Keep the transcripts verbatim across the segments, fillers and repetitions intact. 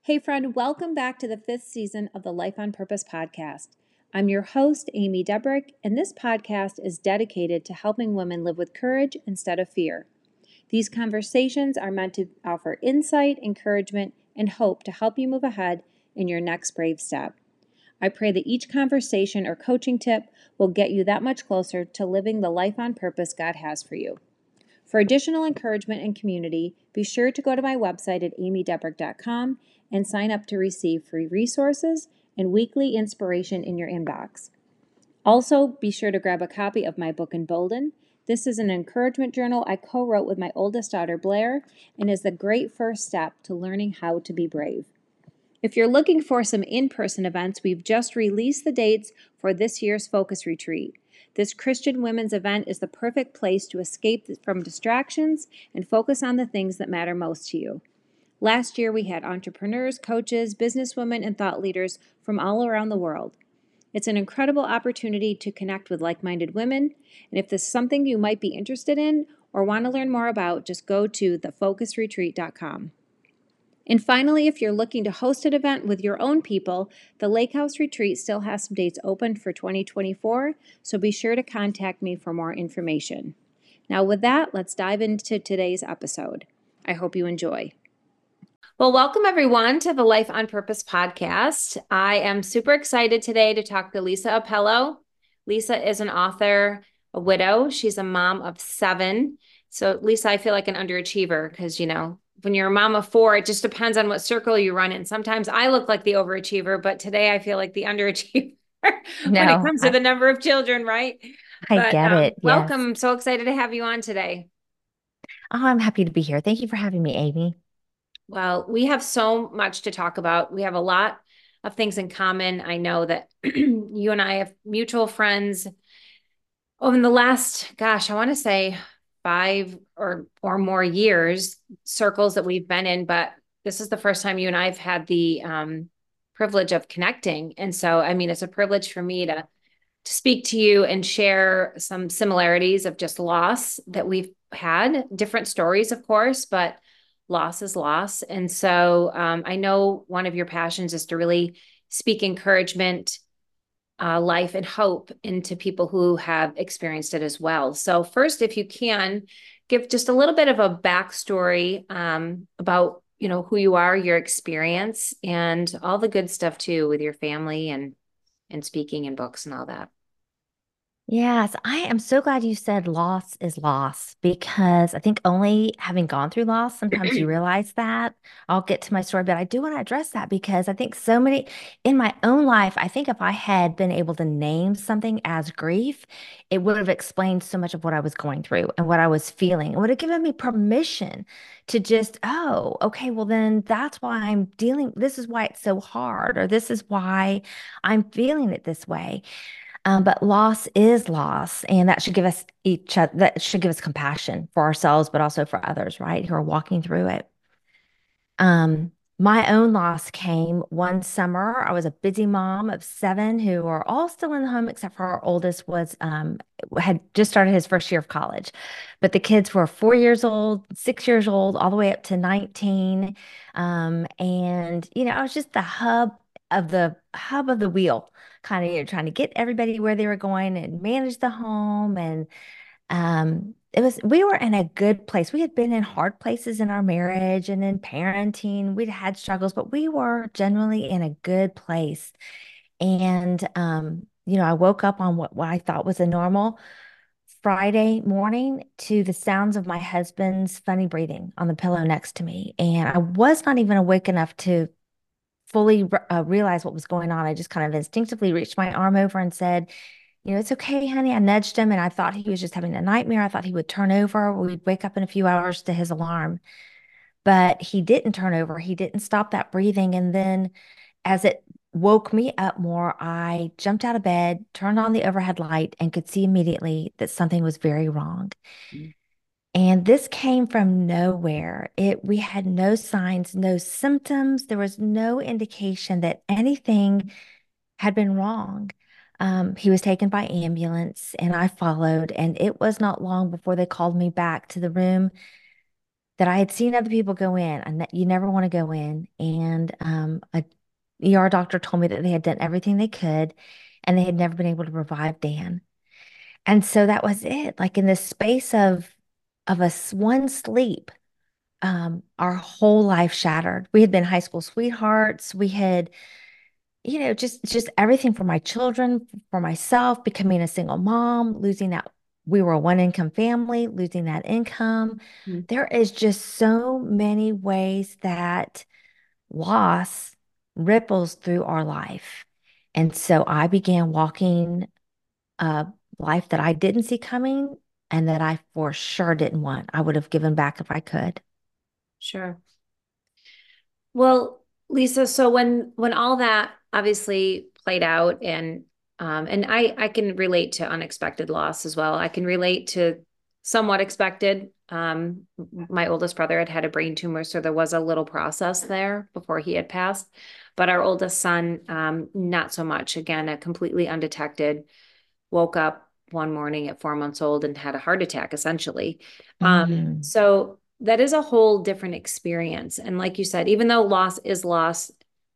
Hey, friend, welcome back to the fifth season of the Life on Purpose podcast. I'm your host, Amy Debrick, and this podcast is dedicated to helping women live with courage instead of fear. These conversations are meant to offer insight, encouragement, and hope to help you move ahead in your next brave step. I pray that each conversation or coaching tip will get you that much closer to living the life on purpose God has for you. For additional encouragement and community, be sure to go to my website at amy debrick dot com and sign up to receive free resources and weekly inspiration in your inbox. Also, be sure to grab a copy of my book, Embolden. This is an encouragement journal I co-wrote with my oldest daughter, Blair, and is the great first step to learning how to be brave. If you're looking for some in-person events, we've just released the dates for this year's Focus Retreat. This Christian women's event is the perfect place to escape from distractions and focus on the things that matter most to you. Last year, we had entrepreneurs, coaches, businesswomen, and thought leaders from all around the world. It's an incredible opportunity to connect with like-minded women, and if this is something you might be interested in or want to learn more about, just go to the focus retreat dot com. And finally, if you're looking to host an event with your own people, the Lake House Retreat still has some dates open for twenty twenty-four, so be sure to contact me for more information. Now with that, let's dive into today's episode. I hope you enjoy. Well, welcome everyone to the Life on Purpose podcast. I am super excited today to talk to Lisa Appello. Lisa is an author, a widow. She's a mom of seven. So Lisa, I feel like an underachiever because, you know, when you're a mom of four, it just depends on what circle you run in. Sometimes I look like the overachiever, but today I feel like the underachiever when it No, comes to I, the number of children, right? I But get um, it. welcome. Yes. I'm so excited to have you on today. Oh, I'm happy to be here. Thank you for having me, Amy. Well, we have so much to talk about. We have a lot of things in common. I know that you and I have mutual friends. Oh, in the last, gosh, I want to say five or or more years, circles that we've been in, but this is the first time you and I have had the um, privilege of connecting. And so, I mean, it's a privilege for me to to speak to you and share some similarities of just loss that we've had, different stories, of course, but loss is loss. And so um, I know one of your passions is to really speak encouragement, uh, life, and hope into people who have experienced it as well. So, first, if you can, give just a little bit of a backstory um, about you know who you are, your experience, and all the good stuff too with your family and and speaking and books and all that. Yes, I am so glad you said loss is loss because I think only having gone through loss, sometimes you realize that. I'll get to my story, but I do want to address that because I think so many in my own life, I think if I had been able to name something as grief, it would have explained so much of what I was going through and what I was feeling. It would have given me permission to just, oh, okay, well, then that's why I'm dealing, this is why it's so hard, or this is why I'm feeling it this way. Um, but loss is loss, and that should give us each other, that should give us compassion for ourselves, but also for others, right, who are walking through it. Um, my own loss came one summer. I was a busy mom of seven who are all still in the home, except for our oldest was um, had just started his first year of college. But the kids were four years old, six years old, all the way up to nineteen. Um, and you know, I was just the hub of the hub of the wheel, kind of, you know, trying to get everybody where they were going and manage the home and um, it was, we were in a good place. We had been in hard places in our marriage and in parenting. We'd had struggles, but we were generally in a good place. And, um, you know, I woke up on what, what I thought was a normal Friday morning to the sounds of my husband's funny breathing on the pillow next to me. And I was not even awake enough to fully uh, realize what was going on. I just kind of instinctively reached my arm over and said, you know, it's okay, honey. I nudged him and I thought he was just having a nightmare. I thought he would turn over. We'd wake up in a few hours to his alarm. But he didn't turn over. He didn't stop that breathing. And then as it woke me up more, I jumped out of bed, turned on the overhead light, and could see immediately that something was very wrong. And this came from nowhere. It we had no signs, no symptoms. There was no indication that anything had been wrong. Um, he was taken by ambulance and I followed, and it was not long before they called me back to the room that I had seen other people go in, and that you never want to go in. And um, a E R doctor told me that they had done everything they could, and they had never been able to revive Dan. And so that was it. Like in the space of of us one sleep, um, our whole life shattered. We had been high school sweethearts. We had, you know, just just everything for my children, for myself, becoming a single mom, losing that. We were a one income family, losing that income. Mm. There is just so many ways that loss ripples through our life. And so I began walking a life that I didn't see coming and that I for sure didn't want. I would have given back if I could. Sure. Well, Lisa, so when when all that obviously played out and um and I I can relate to unexpected loss as well. I can relate to somewhat expected. Um my oldest brother had had a brain tumor, so there was a little process there before he had passed. But our oldest son, um, not so much. Again, a completely undetected, woke up one morning at four months old and had a heart attack, essentially. Um, Mm-hmm. so that is a whole different experience. And like you said, even though loss is loss,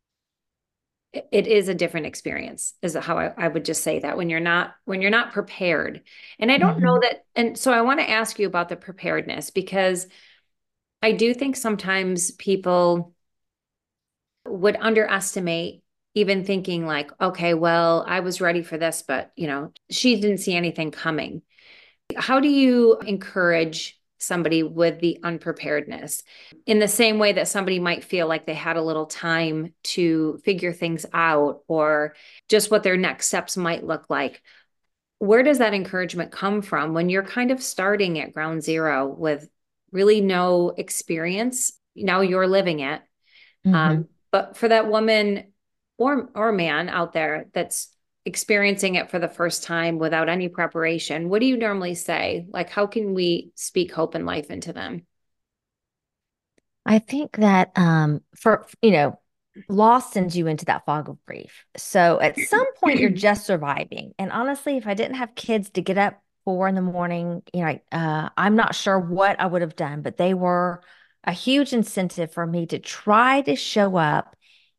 it is a different experience, is how I, I would just say that when you're not when you're not prepared. And I don't know Mm-hmm. that, and so I want to ask you about the preparedness because I do think sometimes people would underestimate even thinking like, okay, well, I was ready for this, but you know, she didn't see anything coming. How do you encourage somebody with the unpreparedness in the same way that somebody might feel like they had a little time to figure things out or just what their next steps might look like? Where does that encouragement come from when you're kind of starting at ground zero with really no experience? Now you're living it. Mm-hmm. Um, but for that woman or or man out there that's experiencing it for the first time without any preparation, what do you normally say? Like, how can we speak hope and life into them? I think that um for you know, loss sends you into that fog of grief. So at some point you're just surviving. And honestly, if I didn't have kids to get up four in the morning, you know, uh, I'm not sure what I would have done, but they were a huge incentive for me to try to show up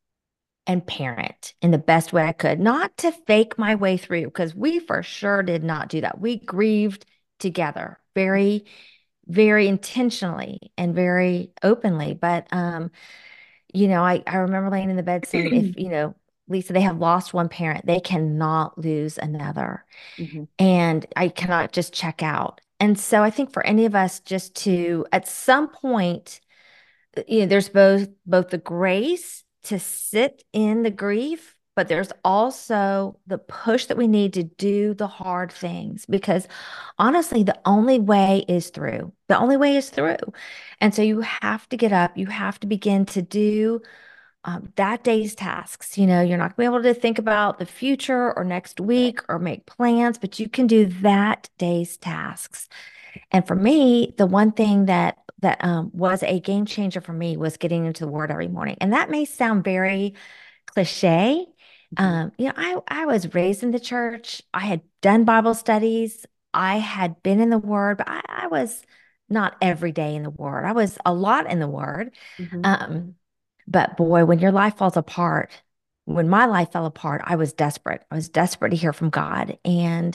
and parent in the best way I could, not to fake my way through, because we for sure did not do that. We grieved together very, very intentionally and very openly. But um, you know, I, I remember laying in the bed saying, if, you know, Lisa, they have lost one parent, they cannot lose another. Mhm. And I cannot just check out. And so I think for any of us just to at some point, you know, there's both both the grace to sit in the grief, but there's also the push that we need to do the hard things because honestly, the only way is through. The only way is through. And so you have to get up, you have to begin to do um, that day's tasks. You know, you're not going to be able to think about the future or next week or make plans, but you can do that day's tasks. And for me, the one thing that that um, was a game changer for me was getting into the Word every morning. And that may sound very cliche. Mhm. Um, you know, I I was raised in the church. I had done Bible studies. I had been in the Word, but I, I was not every day in the Word. I was a lot in the Word. Mhm. Um, but boy, when your life falls apart, when my life fell apart, I was desperate. I was desperate to hear from God. And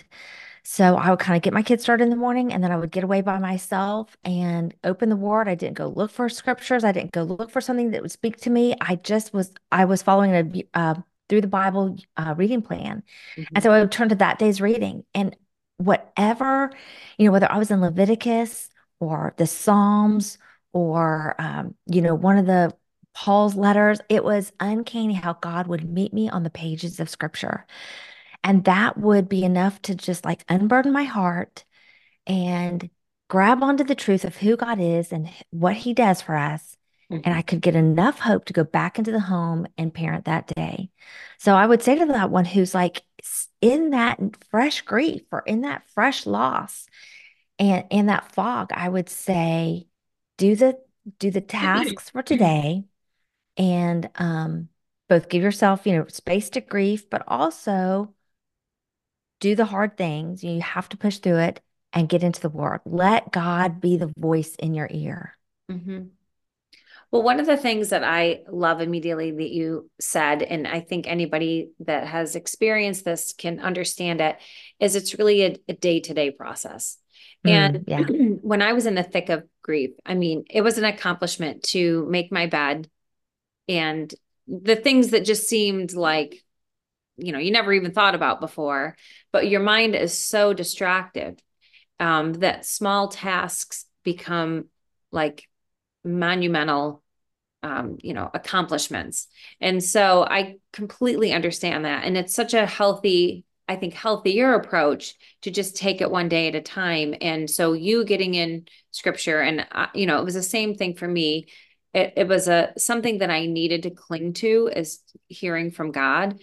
so I would kind of get my kids started in the morning and then I would get away by myself and open the word. I didn't go look for scriptures. I didn't go look for something that would speak to me. I just was, I was following a uh, through the Bible uh, reading plan. And Mhm. so I would turn to that day's reading and whatever, you know, whether I was in Leviticus or the Psalms or, um, you know, one of the Paul's letters, it was uncanny how God would meet me on the pages of scripture. And that would be enough to just like unburden my heart and grab onto the truth of who God is and what he does for us. And I Mhm. could get enough hope to go back into the home and parent that day. So I would say to that one who's like in that fresh grief or in that fresh loss and in that fog, I would say, do the do the tasks for today and um both give yourself, you know, space to grieve, but also do the hard things. You have to push through it and get into the word. Let God be the voice in your ear. Hmm. Well, one of the things that I love immediately that you said, and I think anybody that has experienced this can understand it, is it's really a, a day-to-day process. Mm, And yeah. when I was in the thick of grief, I mean, it was an accomplishment to make my bed and the things that just seemed like, you know, you never even thought about before, but your mind is so distracted, um, that small tasks become like monumental, um, you know, accomplishments. And so I completely understand that. And it's such a healthy, I think, healthier approach to just take it one day at a time. And so you getting in scripture, and, uh, you know, it was the same thing for me. It, it was a something that I needed to cling to, is hearing from God.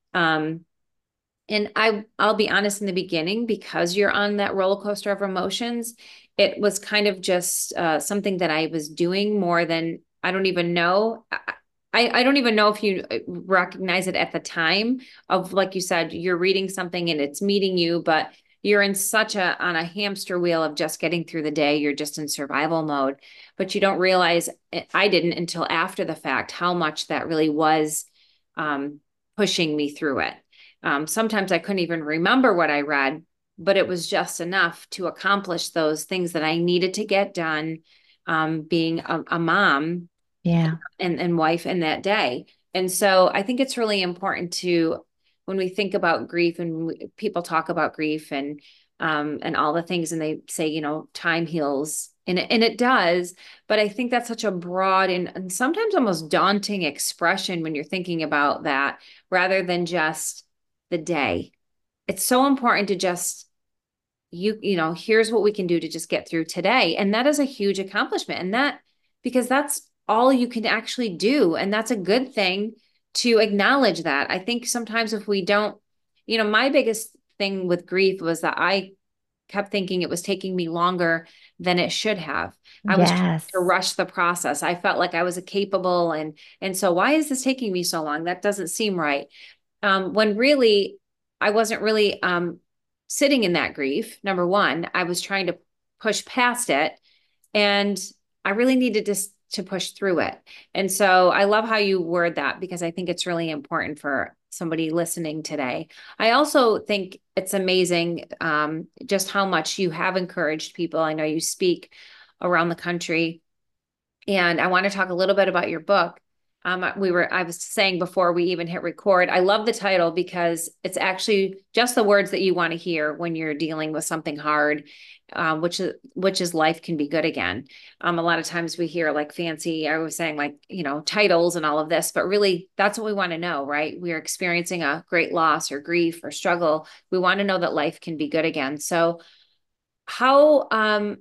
Um, and I I'll be honest, in the beginning, because you're on that roller coaster of emotions, it was kind of just uh, something that I was doing more than, I don't even know. I, I don't even know if you uh, recognize it at the time of, like you said, you're reading something and it's meeting you, but you're in such a on a hamster wheel of just getting through the day. You're just in survival mode, but you don't realize, I didn't until after the fact, how much that really was, um, pushing me through it. Um, sometimes I couldn't even remember what I read, but it was just enough to accomplish those things that I needed to get done, um, being a, a mom Yeah. and, and wife in that day. And so I think it's really important to, when we think about grief and we, people talk about grief and, um, and all the things, and they say, you know, time heals, and it, and it does. But I think that's such a broad and, and sometimes almost daunting expression when you're thinking about that, rather than just the day. It's so important to just, you you know, here's what we can do to just get through today, and that is a huge accomplishment. And that, because that's all you can actually do, and that's a good thing to acknowledge that. I think sometimes if we don't, you know, my biggest thing with grief was that I kept thinking it was taking me longer than it should have. I was trying to Yes. rush the process. I felt like I was capable, and and so why is this taking me so long? That doesn't seem right. Um, when really I wasn't really, um, sitting in that grief. Number one, I was trying to push past it, and I really needed to to push through it. And so I love how you word that, because I think it's really important for somebody listening today. I also think it's amazing, um, just how much you have encouraged people. I know you speak around the country, and I want to talk a little bit about your book. Um, we were, I was saying before we even hit record, I love the title because it's actually just the words that you want to hear when you're dealing with something hard, um, which is, which is life can be good again. Um, a lot of times we hear like fancy, I was saying like, you know, titles and all of this, but really that's what we want to know, right? We're experiencing a great loss or grief or struggle. We want to know that life can be good again. So how, um,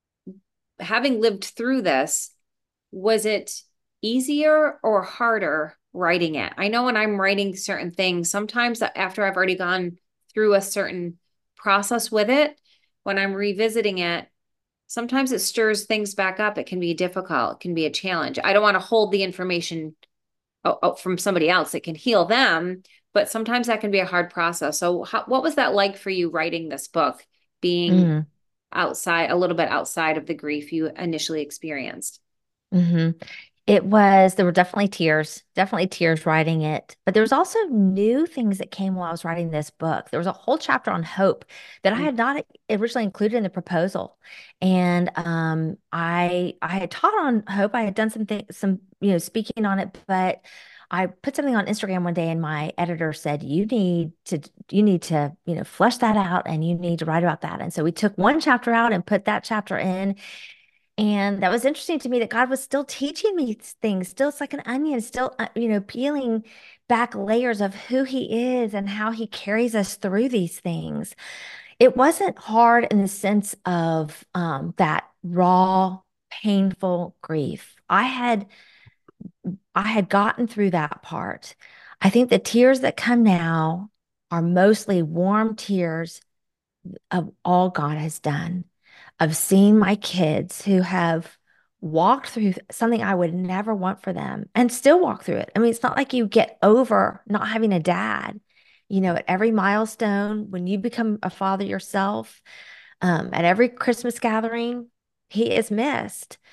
having lived through this, was it easier or harder writing it? I know when I'm writing certain things, sometimes after I've already gone through a certain process with it, when I'm revisiting it, sometimes it stirs things back up. It can be difficult, it can be a challenge. I don't want to hold the information from somebody else. It can heal them, but sometimes that can be a hard process. So, how, what was that like for you writing this book, being Mm. outside, a little bit outside of the grief you initially experienced? Hmm. It was, there were definitely tears, definitely tears writing it. But there was also new things that came while I was writing this book. There was a whole chapter on hope that I had not originally included in the proposal. And um, I I had taught on hope. I had done some things, some, you know, speaking on it, but I put something on Instagram one day and my editor said, you need to, you need to, you know, flesh that out and you need to write about that. And so we took one chapter out and put that chapter in. And that was interesting to me that God was still teaching me things, still it's like an onion, still, uh, you know, peeling back layers of who he is and how he carries us through these things. It wasn't hard in the sense of um, that raw, painful grief. I had I had gotten through that part. I think the tears that come now are mostly warm tears of all God has done, of seeing my kids who have walked through something I would never want for them and still walk through it. I mean, it's not like you get over not having a dad. You know, at every milestone, when you become a father yourself, um, at every Christmas gathering, he is missed.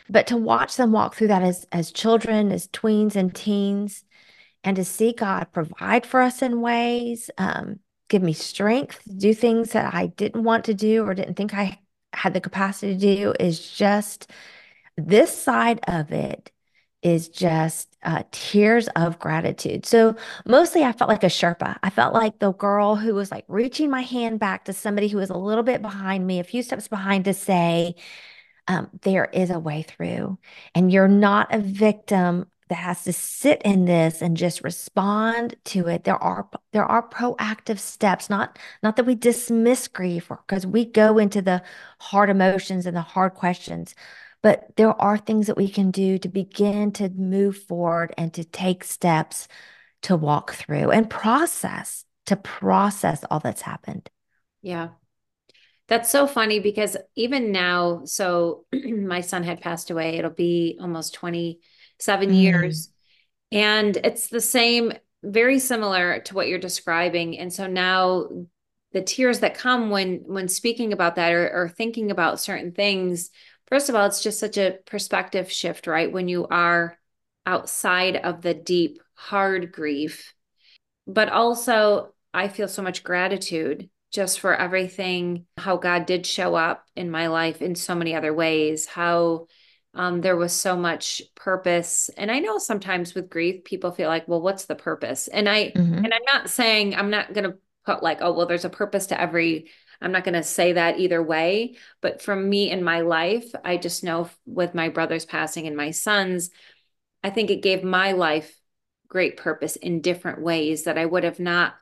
But to watch them walk through that as as children, as tweens and teens, and to see God provide for us in ways, um, give me strength to do things that I didn't want to do or didn't think I had the capacity to do is just this side of it is just uh, tears of gratitude. So mostly I felt like a Sherpa. I felt like the girl who was like reaching my hand back to somebody who was a little bit behind me, a few steps behind to say, um, there is a way through. And you're not a victim that has to sit in this and just respond to it. There are there are proactive steps, not not that we dismiss grief because we go into the hard emotions and the hard questions, but there are things that we can do to begin to move forward and to take steps to walk through and process, to process all that's happened. Yeah. That's so funny because even now, so my son had passed away. It'll be almost twenty-seven Mm, years. And it's the same, very similar to what you're describing. And so now the tears that come when when speaking about that or, or thinking about certain things, first of all, it's just such a perspective shift, right? When you are outside of the deep, hard grief, but also I feel so much gratitude just for everything, how God did show up in my life in so many other ways, how um, there was so much purpose. And I know sometimes with grief, people feel like, well, what's the purpose? And I, and hmm I'm not saying I'm not going to put like, oh, well, there's a purpose to every, I'm not going to say that either way. But for me in my life, I just know with my brother's passing and my son's, I think it gave my life great purpose in different ways that I would have not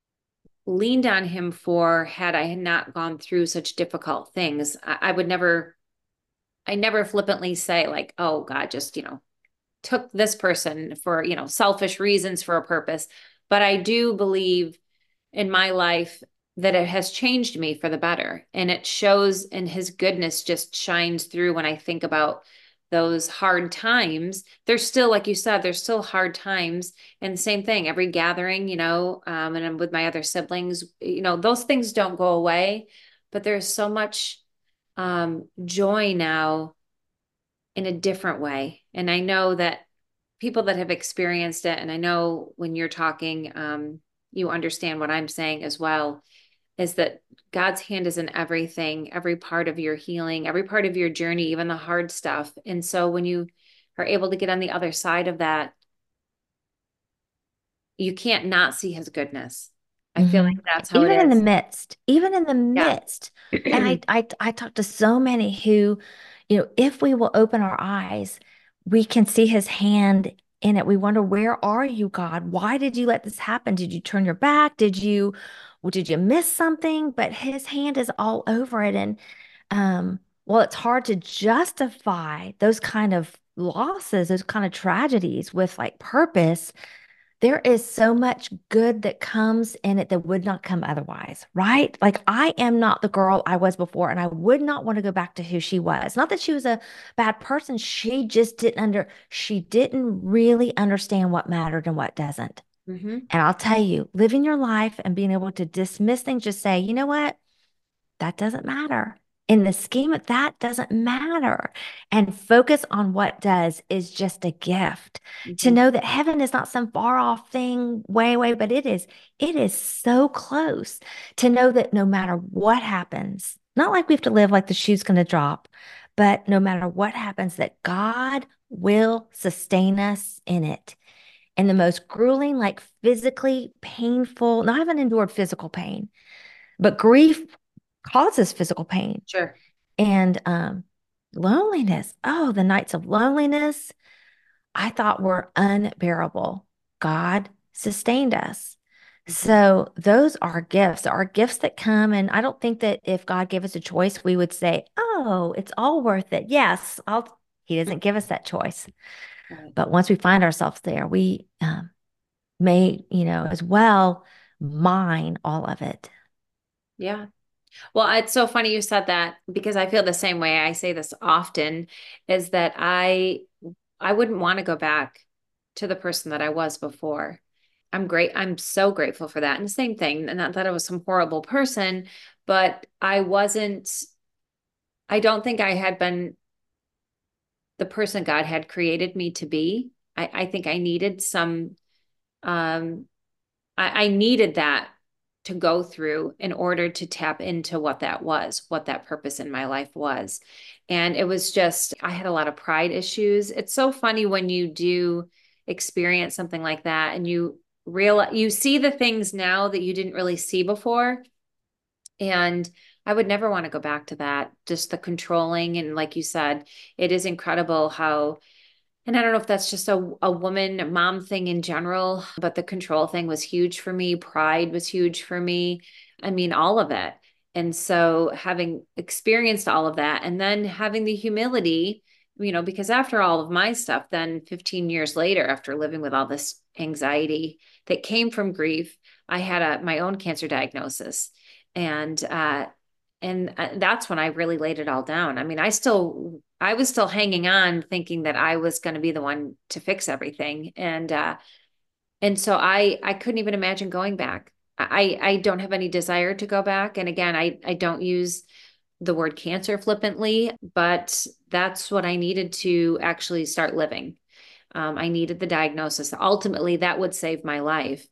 leaned on him for had I not gone through such difficult things. I, I would never, I never flippantly say like, oh God, just, you know, took this person for, you know, selfish reasons for a purpose. But I do believe in my life that it has changed me for the better. And it shows, and his goodness just shines through when I think about those hard times. There's still, like you said, there's still hard times. And same thing, every gathering, you know, um, and I'm with my other siblings, you know, those things don't go away, but there's so much um, joy now in a different way. And I know that people that have experienced it, and I know when you're talking, um, you understand what I'm saying as well, is that God's hand is in everything, every part of your healing, every part of your journey, even the hard stuff. And so when you are able to get on the other side of that, you can't not see his goodness. I feel hmm like that's how it Even in the is. midst, even in the Yeah. midst. And I, I, I talk to so many who, you know, if we will open our eyes, we can see his hand in it. We wonder, where are you, God? Why did you let this happen? Did you turn your back? Did you, well, did you miss something? But his hand is all over it. And, um, well, it's hard to justify those kind of losses, those kind of tragedies with like purpose. There is so much good that comes in it that would not come otherwise, right? Like I am not the girl I was before, and I would not want to go back to who she was. Not that she was a bad person. She just didn't under, she didn't really understand what mattered and what doesn't. Hmm. And I'll tell you, living your life and being able to dismiss things, just say, you know what? That doesn't matter. In the scheme of that doesn't matter. And focus on what does is just a gift. To Hmm. know that heaven is not some far off thing way away, but it is, it is so close. To know that no matter what happens, not like we have to live like the shoe's going to drop, but no matter what happens, that God will sustain us in it. And the most grueling, like physically painful, not even endured physical pain, but grief causes physical pain Sure. and um, loneliness. Oh, the nights of loneliness I thought were unbearable. God sustained us. Hmm. So those are gifts, are gifts that come. And I don't think that if God gave us a choice, we would say, oh, it's all worth it. Yes, I'll, he doesn't give us that choice. Right. But once we find ourselves there, we um, may, you know, as well mine all of it. Yeah. Well, it's so funny you said that because I feel the same way. I say this often is that I I wouldn't want to go back to the person that I was before. I'm great. I'm so grateful for that. And the same thing, and not that I was some horrible person, but I wasn't, I don't think I had been the person God had created me to be. I, I think I needed some, um, I, I needed that to go through in order to tap into what that was, what that purpose in my life was. And it was just, I had a lot of pride issues. It's so funny when you do experience something like that and you realize you see the things now that you didn't really see before. And I would never want to go back to that. Just the controlling. And like you said, it is incredible how, and I don't know if that's just a, a woman mom thing in general, but the control thing was huge for me. Pride was huge for me. I mean, all of it. And so having experienced all of that and then having the humility, you know, because after all of my stuff, then fifteen years later, after living with all this anxiety that came from grief, I had a, my own cancer diagnosis. And, uh, and uh, that's when I really laid it all down. I mean, I still, I was still hanging on thinking that I was going to be the one to fix everything. And, uh, and so I, I couldn't even imagine going back. I, I don't have any desire to go back. And again, I, I don't use the word cancer flippantly, but that's what I needed to actually start living. Um, I needed the diagnosis. Ultimately, that would save my life.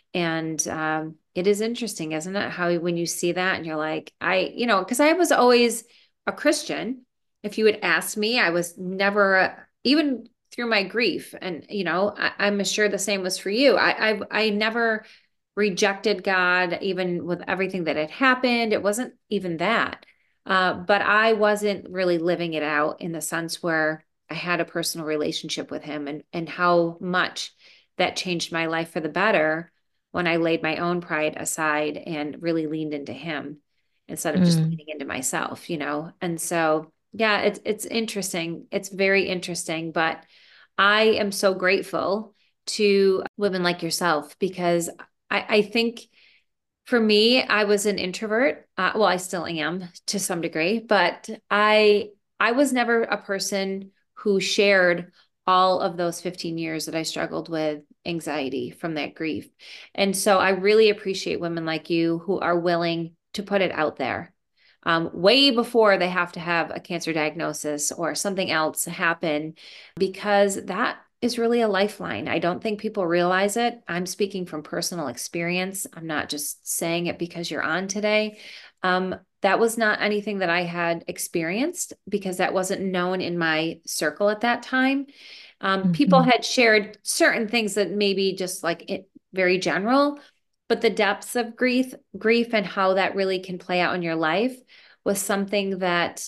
And um, it is interesting, isn't it? How when you see that and you're like, I, you know, because I was always a Christian. If you had asked me, I was never, uh, even through my grief. And, you know, I, I'm sure the same was for you. I, I, I never rejected God, even with everything that had happened. It wasn't even that. Uh, but I wasn't really living it out in the sense where I had a personal relationship with him and, and how much that changed my life for the better when I laid my own pride aside and really leaned into him instead of just Mm, leaning into myself, you know? And so, yeah, it's, it's interesting. It's very interesting, but I am so grateful to women like yourself because I, I think for me, I was an introvert. Uh, well, I still am to some degree, but I I was never a person who shared all of those fifteen years that I struggled with anxiety from that grief. And so I really appreciate women like you who are willing to put it out there. Um, way before they have to have a cancer diagnosis or something else happen, because that is really a lifeline. I don't think people realize it. I'm speaking from personal experience. I'm not just saying it because you're on today. Um, that was not anything that I had experienced because that wasn't known in my circle at that time. Um, people mhm, had shared certain things that maybe just like it very general, but the depths of grief, grief and how that really can play out in your life was something that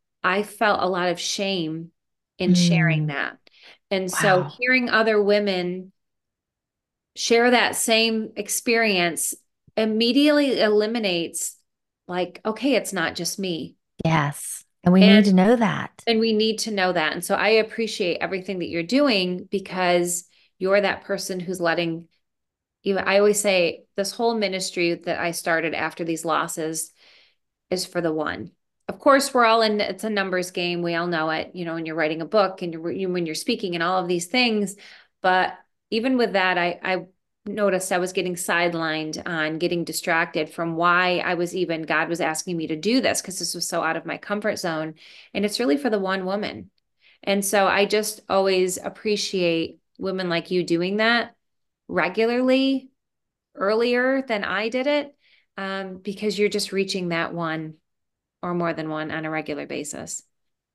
I felt a lot of shame in sharing mm. that. And so Wow. hearing other women share that same experience immediately eliminates like, okay, it's not just me. Yes. And we need And to know that. and we need to know that. And so I appreciate everything that you're doing because you're that person who's letting you. I always say this whole ministry that I started after these losses is for the one. Of course, we're all in, it's a numbers game. We all know it, you know, when you're writing a book and you're, you, when you're speaking and all of these things. But even with that, I, I noticed I was getting sidelined on getting distracted from why I was even, God was asking me to do this because this was so out of my comfort zone. And it's really for the one woman. And so I just always appreciate women like you doing that regularly earlier than I did it um, because you're just reaching that one or more than one on a regular basis.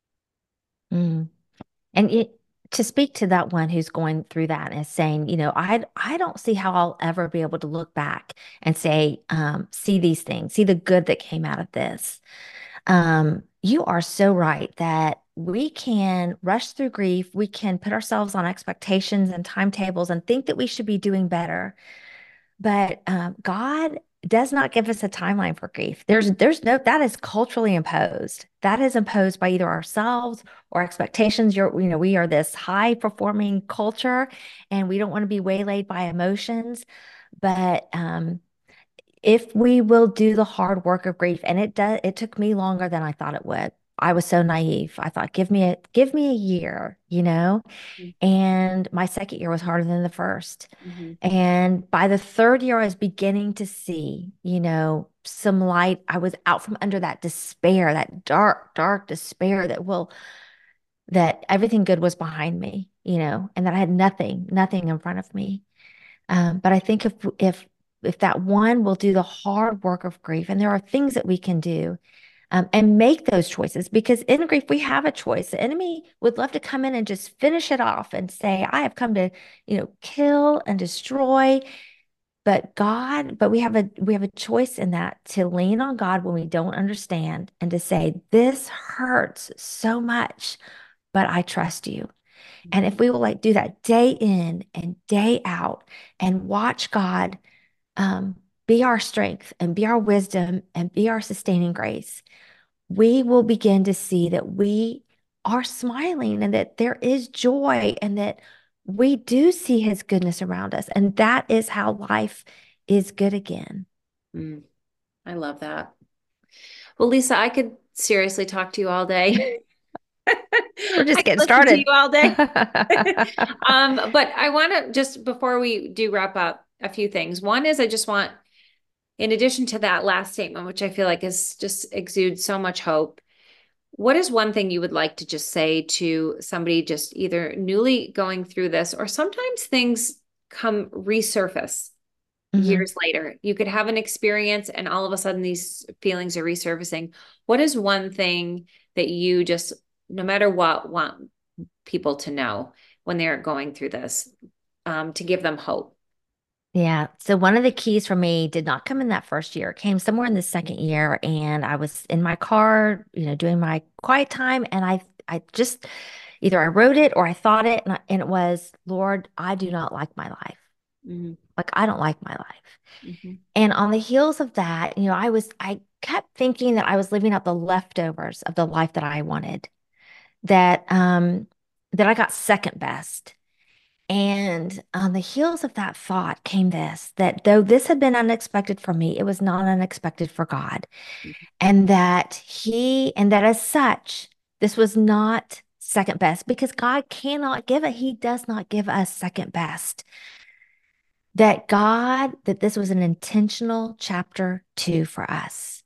Mm. And it, to speak to that one who's going through that and is saying, you know, I I don't see how I'll ever be able to look back and say, um, see these things, see the good that came out of this. Um, you are so right that we can rush through grief. We can put ourselves on expectations and timetables and think that we should be doing better. But um, God does not give us a timeline for grief. There's there's no that is culturally imposed. That is imposed by either ourselves or expectations. You're, you know, we are this high performing culture and we don't want to be waylaid by emotions. But um, if we will do the hard work of grief, and it does, it took me longer than I thought it would. I was so naive. I thought, give me a give me a year, you know? And my second year was harder than the first. Mm-hmm. And by the third year, I was beginning to see, you know, some light. I was out from under that despair, that dark, dark despair that will that everything good was behind me, you know, and that I had nothing, nothing in front of me. Um, but I think if if if that one will do the hard work of grief, and there are things that we can do, um, and make those choices, because in grief we have a choice. The enemy would love to come in and just finish it off and say, "I have come to, you know, kill and destroy." But God, but we have a we have a choice in that to lean on God when we don't understand and to say, "This hurts so much, but I trust you." And if we will like do that day in and day out and watch God um, be our strength and be our wisdom and be our sustaining grace, we will begin to see that we are smiling and that there is joy and that we do see his goodness around us. And that is how life is good again. Mm, I love that. Well, Lisa, I could seriously talk to you all day. We're I just could getting listen to you started. all day. Um, but I want to just before we do wrap up a few things. One is I just want, in addition to that last statement, which I feel like is just exudes so much hope, what is one thing you would like to just say to somebody just either newly going through this or sometimes things come resurface Mhm. years later? You could have an experience and all of a sudden these feelings are resurfacing. What is one thing that you just, no matter what, want people to know when they're going through this, um, to give them hope? Yeah. So one of the keys for me did not come in that first year. It came somewhere in the second year, and I was in my car, you know, doing my quiet time, and I I just either I wrote it or I thought it, and, I, and it was, Lord, I do not like my life. Mm-hmm. Like I don't like my life. Mm-hmm. And on the heels of that, you know, I was I kept thinking that I was living out the leftovers of the life that I wanted, that um that I got second best. And on the heels of that thought came this, that though this had been unexpected for me, it was not unexpected for God. And that He, and that as such, this was not second best because God cannot give it. He does not give us second best. That God, that this was an intentional chapter two for us.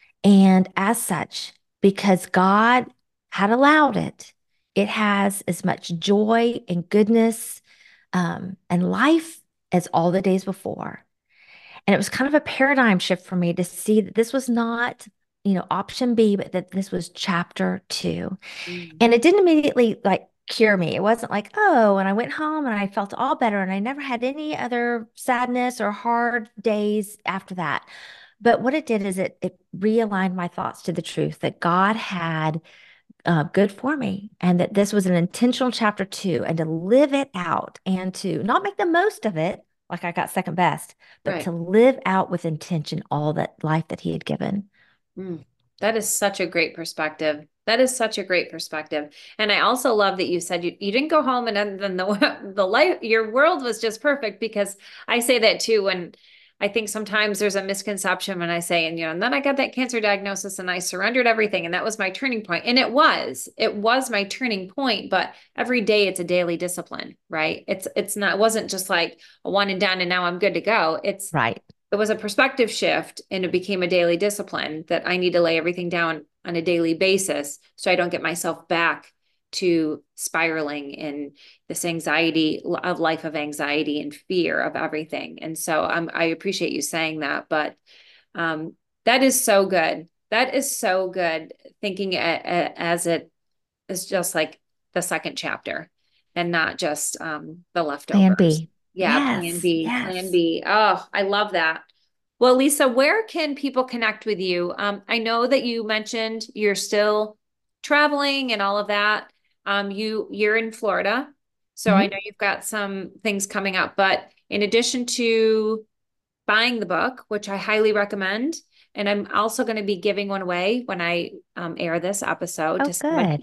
And as such, because God had allowed it, it has as much joy and goodness um, and life as all the days before. And it was kind of a paradigm shift for me to see that this was not, you know, option B, but that this was chapter two. Mm-hmm. And it didn't immediately like cure me. It wasn't like, oh, and I went home and I felt all better and I never had any other sadness or hard days after that. But what it did is it it realigned my thoughts to the truth that God had uh, good for me and that this was an intentional chapter two and to live it out and to not make the most of it like I got second best, but Right. to live out with intention all that life that he had given. Mm. That is such a great perspective. That is such a great perspective. And I also love that you said you, you didn't go home and then the the life your world was just perfect, because I say that too when I think sometimes there's a misconception when I say, and you know, and then I got that cancer diagnosis and I surrendered everything and that was my turning point. And it was, it was my turning point, but every day it's a daily discipline, right? It's it's not, it wasn't just like a one and done and now I'm good to go. It's Right. it was a perspective shift and it became a daily discipline that I need to lay everything down on a daily basis so I don't get myself back to spiraling in this anxiety of life of anxiety and fear of everything. And so um, I appreciate you saying that, but um, that is so good. That is so good thinking a, a, as it is just like the second chapter and not just um, the Plan leftovers. B. Yeah, plan Yes. B, plan Yes. B. Oh, I love that. Well, Lisa, where can people connect with you? Um, I know that you mentioned you're still traveling and all of that. Um, you you're in Florida, so I Mhm. know you've got some things coming up. But in addition to buying the book, which I highly recommend, and I'm also going to be giving one away when I um, air this episode Oh, to somebody. good.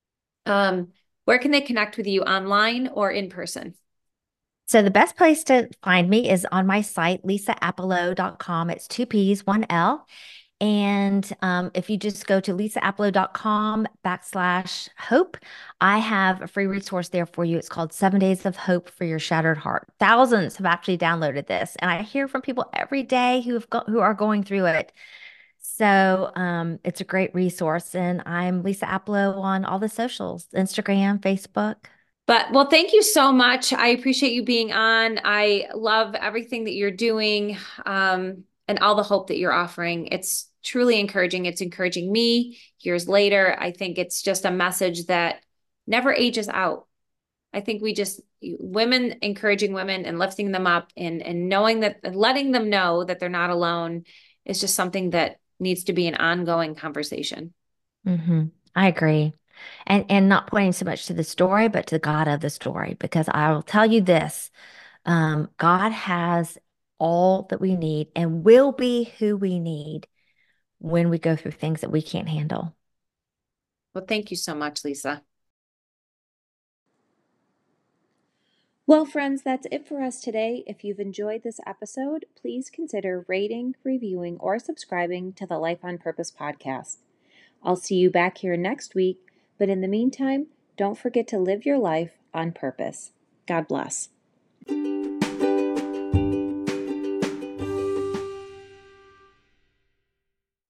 Um, where can they connect with you, online or in person? So the best place to find me is on my site, lisa appelo dot com. It's two P's, one L. And um, if you just go to lisa appelo dot com backslash hope, I have a free resource there for you. It's called Seven Days of Hope for Your Shattered Heart. Thousands have actually downloaded this, and I hear from people every day who have go- who are going through it. So um, it's a great resource. And I'm Lisa Appelo on all the socials, Instagram, Facebook. But well, thank you so much. I appreciate you being on. I love everything that you're doing, um, and all the hope that you're offering. It's truly encouraging. It's encouraging me years later. I think it's just a message that never ages out. I think we just women encouraging women and lifting them up and and knowing that and letting them know that they're not alone is just something that needs to be an ongoing conversation. Hmm. I agree. And and not pointing so much to the story, but to the God of the story, because I will tell you this, um, God has all that we need and will be who we need when we go through things that we can't handle. Well, thank you so much, Lisa. Well, friends, that's it for us today. If you've enjoyed this episode, please consider rating, reviewing, or subscribing to the Life on Purpose podcast. I'll see you back here next week, but in the meantime, don't forget to live your life on purpose. God bless.